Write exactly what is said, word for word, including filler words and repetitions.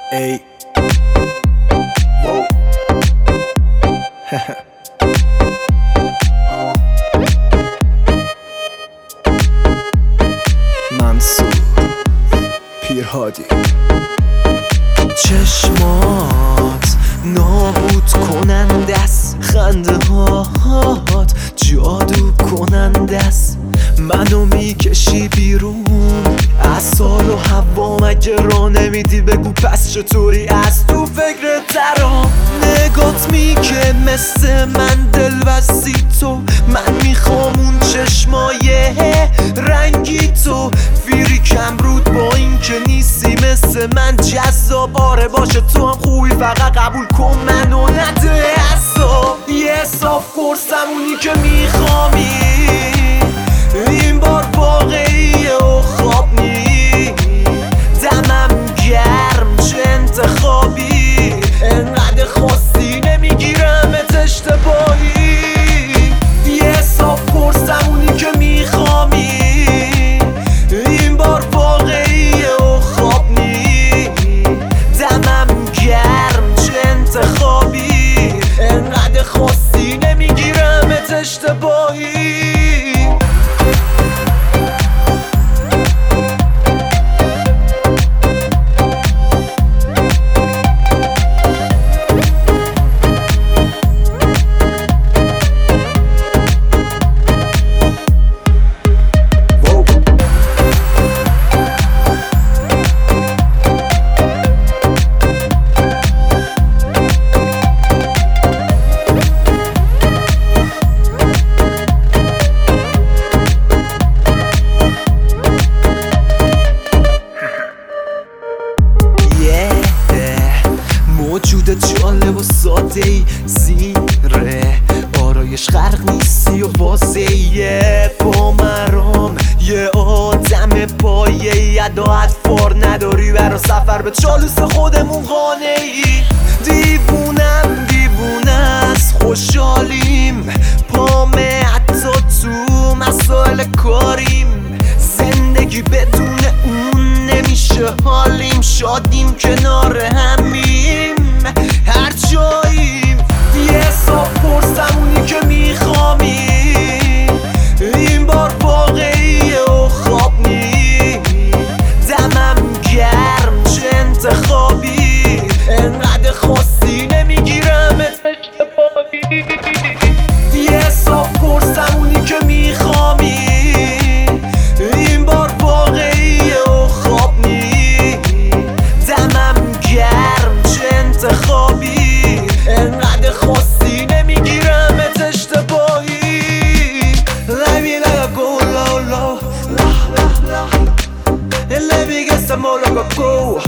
ای منصور پیرهادی. چشمات نابود کننده است، خنده هات جادو کننده است، منو میکشی بیرون از سال و هوا. مگه را نمیدی بگو پس چطوری از تو فکر ترام؟ نگات میگه مثل من دل بستی تو، من میخوام اون چشمای رنگی تو. فیری کم رود با این که نیستی مثل من جذاب. آره باشه تو هم خوبی فقط قبول کن منو نده عذاب. یه صاف پرسم اونی که میخوامی، این بار واقعیه و خواب نی. دمم گرم چه انتخابی، انقدر خواستی نمیگیرمت اشتباهی. یه صاف پرسم اونی که میخوامی، این بار واقعیه و خواب نی. دمم گرم چه انتخابی، انقدر خواستی نمیگیرمت اشتباهی. موجود جالب و ساده ای، زیره آرایش غرق نیستی و واضحیه. با مرام یه آدم پایه اداعت فار نداری برا سفر به چالوس خودمون خانه ای. دیوونم دیوونه از خوشحالیم، پامه حتی تو مسائل کاریم. زندگی بدون اون نمیشه حالیم، شادیم کنار همیم هر جاییم. یه صاف پرسم اونی که میخوامی، این بار واقعیه و خواب نی. دمم گرم چه انتخابی، انقدر خواستی نمیگیرمت اشتباهی. یه صاف پرسم اونی که میخوامی، این بار واقعیه و خواب نی. دمم گرم چه انتخابی، انقدر خواستی نمیگیرمت اشتباهی. Let me let her go low low, la la la. And let me get some more like a go.